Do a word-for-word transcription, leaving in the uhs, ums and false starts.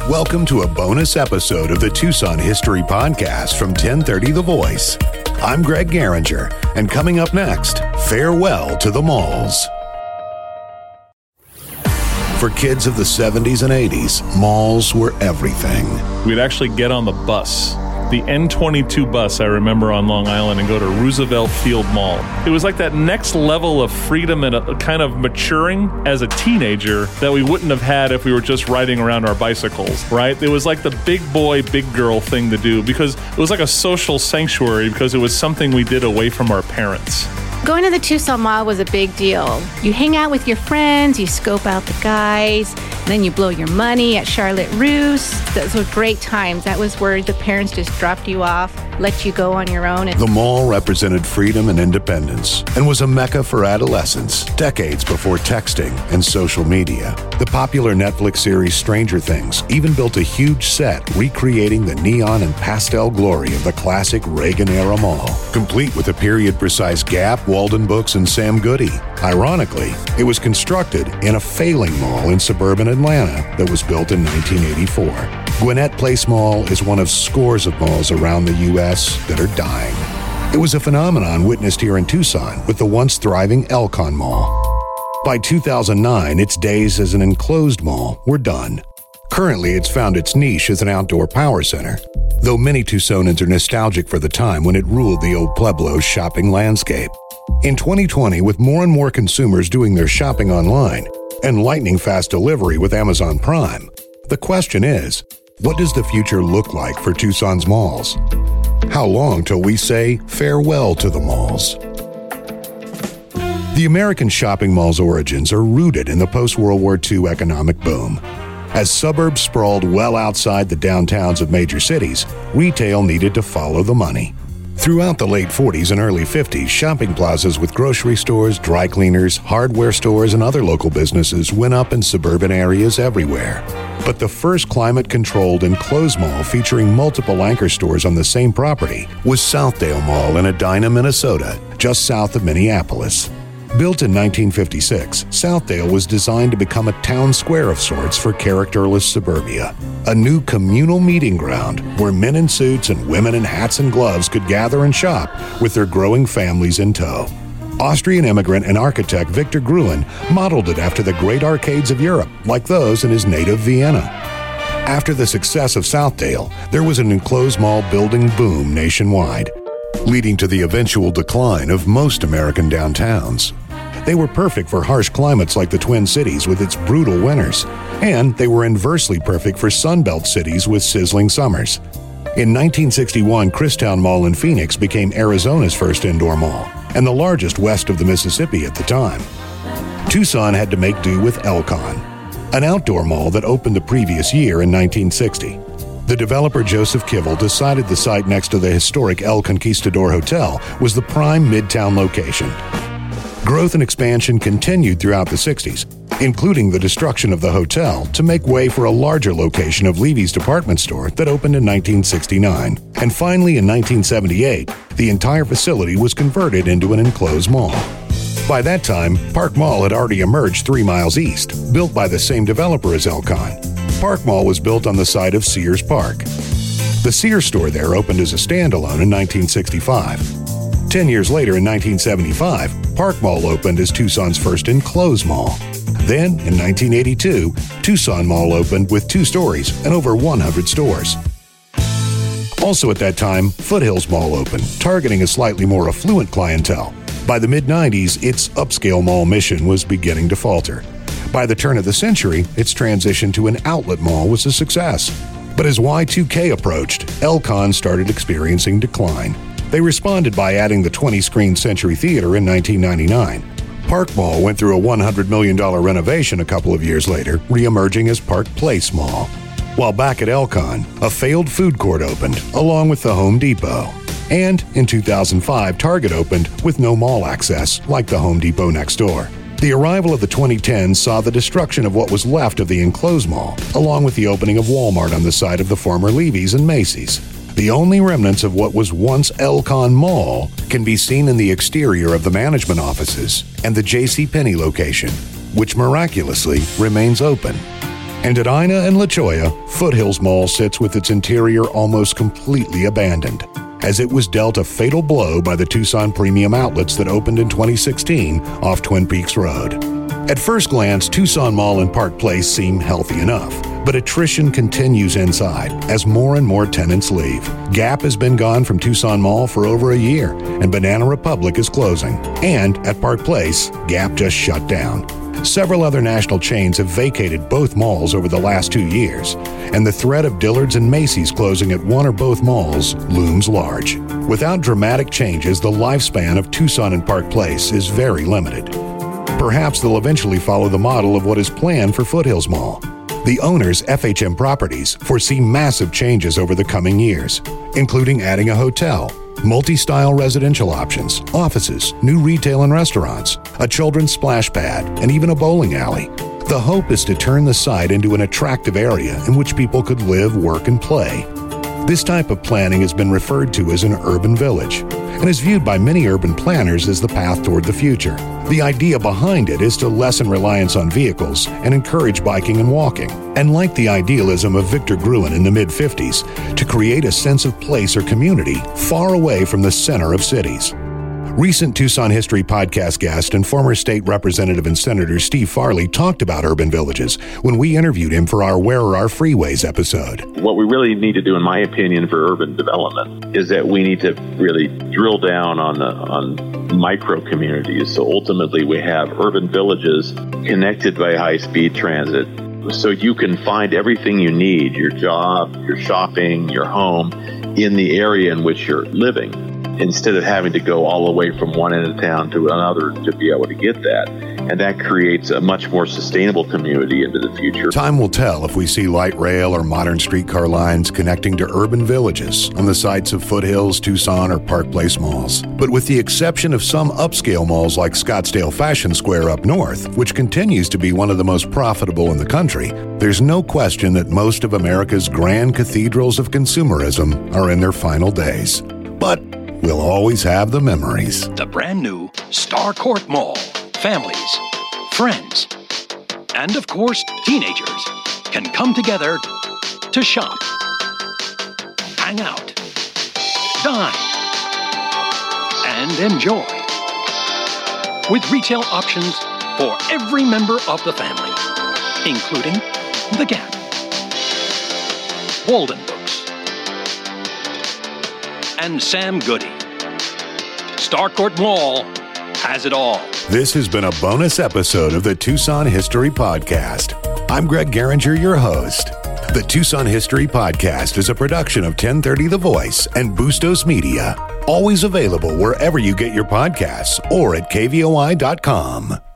Welcome to a bonus episode of the Tucson History Podcast from ten thirty The Voice. I'm Greg Garinger, and coming up next, farewell to the malls. For kids of the seventies and eighties, malls were everything. We'd actually get on the bus, the N twenty-two bus, I remember, on Long Island, and go to Roosevelt Field Mall. It was like that next level of freedom and a, kind of maturing as a teenager that we wouldn't have had if we were just riding around our bicycles, right? It was like the big boy, big girl thing to do because it was like a social sanctuary because it was something we did away from our parents. Going to the Tucson Mall was a big deal. You hang out with your friends, you scope out the guys, and then you blow your money at Charlotte Russe. Those were great times. That was where the parents just dropped you off, let you go on your own. The mall represented freedom and independence and was a mecca for adolescents, decades before texting and social media. The popular Netflix series Stranger Things even built a huge set recreating the neon and pastel glory of the classic Reagan-era mall, complete with a period-precise Gap, Walden Books, and Sam Goody. Ironically, it was constructed in a failing mall in suburban Atlanta that was built in nineteen eighty-four. Gwinnett Place Mall is one of scores of malls around the U S that are dying. It was a phenomenon witnessed here in Tucson with the once thriving Elcon Mall. By two thousand nine, its days as an enclosed mall were done. Currently, it's found its niche as an outdoor power center, though many Tucsonans are nostalgic for the time when it ruled the old Pueblo's shopping landscape. In twenty twenty, with more and more consumers doing their shopping online and lightning-fast delivery with Amazon Prime, the question is, what does the future look like for Tucson's malls? How long till we say farewell to the malls? The American shopping mall's origins are rooted in the post-World War Two economic boom. As suburbs sprawled well outside the downtowns of major cities, retail needed to follow the money. Throughout the late forties and early fifties, shopping plazas with grocery stores, dry cleaners, hardware stores, and other local businesses went up in suburban areas everywhere. But the first climate-controlled enclosed mall featuring multiple anchor stores on the same property was Southdale Mall in Edina, Minnesota, just south of Minneapolis. Built in nineteen fifty-six, Southdale was designed to become a town square of sorts for characterless suburbia, a new communal meeting ground where men in suits and women in hats and gloves could gather and shop with their growing families in tow. Austrian immigrant and architect Victor Gruen modeled it after the great arcades of Europe, like those in his native Vienna. After the success of Southdale, there was an enclosed mall building boom nationwide, leading to the eventual decline of most American downtowns. They were perfect for harsh climates like the Twin Cities with its brutal winters, and they were inversely perfect for Sunbelt cities with sizzling summers. In nineteen sixty-one, Christown Mall in Phoenix became Arizona's first indoor mall, and the largest west of the Mississippi at the time. Tucson had to make do with Elcon, an outdoor mall that opened the previous year in nineteen sixty. The developer Joseph Kivel decided the site next to the historic El Conquistador Hotel was the prime midtown location. Growth and expansion continued throughout the sixties, including the destruction of the hotel to make way for a larger location of Levy's department store that opened in nineteen sixty-nine. And finally, in nineteen seventy-eight, the entire facility was converted into an enclosed mall. By that time, Park Mall had already emerged three miles east, built by the same developer as Elcon. Park Mall was built on the site of Sears Park. The Sears store there opened as a standalone in nineteen sixty-five. Ten years later, in nineteen seventy-five, Park Mall opened as Tucson's first enclosed mall. Then, in nineteen eighty-two, Tucson Mall opened with two stories and over one hundred stores. Also at that time, Foothills Mall opened, targeting a slightly more affluent clientele. By the mid nineties, its upscale mall mission was beginning to falter. By the turn of the century, its transition to an outlet mall was a success. But as Y two K approached, Elcon started experiencing decline. They responded by adding the twenty-screen Century Theater in nineteen ninety-nine. Park Mall went through a one hundred million dollars renovation a couple of years later, re-emerging as Park Place Mall. While back at Elcon, a failed food court opened, along with the Home Depot. And in two thousand five, Target opened with no mall access, like the Home Depot next door. The arrival of the twenty tens saw the destruction of what was left of the enclosed mall, along with the opening of Walmart on the site of the former Levy's and Macy's. The only remnants of what was once Elcon Mall can be seen in the exterior of the management offices and the JCPenney location, which miraculously remains open. And at Ina and La Jolla, Foothills Mall sits with its interior almost completely abandoned, as it was dealt a fatal blow by the Tucson Premium Outlets that opened in twenty sixteen off Twin Peaks Road. At first glance, Tucson Mall and Park Place seem healthy enough, but attrition continues inside as more and more tenants leave. Gap has been gone from Tucson Mall for over a year, and Banana Republic is closing. And at Park Place, Gap just shut down. Several other national chains have vacated both malls over the last two years, and the threat of Dillard's and Macy's closing at one or both malls looms large. Without dramatic changes, the lifespan of Tucson and Park Place is very limited. Perhaps they'll eventually follow the model of what is planned for Foothills Mall. The owners, F H M Properties, foresee massive changes over the coming years, including adding a hotel, multi-style residential options, offices, new retail and restaurants, a children's splash pad, and even a bowling alley. The hope is to turn the site into an attractive area in which people could live, work, and play. This type of planning has been referred to as an urban village and is viewed by many urban planners as the path toward the future. The idea behind it is to lessen reliance on vehicles and encourage biking and walking, and like the idealism of Victor Gruen in the mid fifties, to create a sense of place or community far away from the center of cities. Recent Tucson History podcast guest and former state representative and Senator Steve Farley talked about urban villages when we interviewed him for our Where Are Our Freeways episode. What we really need to do, in my opinion, for urban development is that we need to really drill down on the, on micro communities. So ultimately we have urban villages connected by high-speed transit, so you can find everything you need, your job, your shopping, your home, in the area in which you're living, instead of having to go all the way from one end of town to another to be able to get that. And that creates a much more sustainable community into the future. Time will tell if we see light rail or modern streetcar lines connecting to urban villages on the sites of Foothills, Tucson, or Park Place malls. But with the exception of some upscale malls like Scottsdale Fashion Square up north, which continues to be one of the most profitable in the country, there's no question that most of America's grand cathedrals of consumerism are in their final days. But we'll always have the memories. The brand new Starcourt Mall. Families, friends, and of course, teenagers can come together to shop, hang out, dine, and enjoy. With retail options for every member of the family, including The Gap, Walden Books, and Sam Goody. Starcourt Mall has it all. This has been a bonus episode of the Tucson History Podcast. I'm Greg Garinger, your host. The Tucson History Podcast is a production of ten thirty The Voice and Bustos Media. Always available wherever you get your podcasts or at K V O I dot com.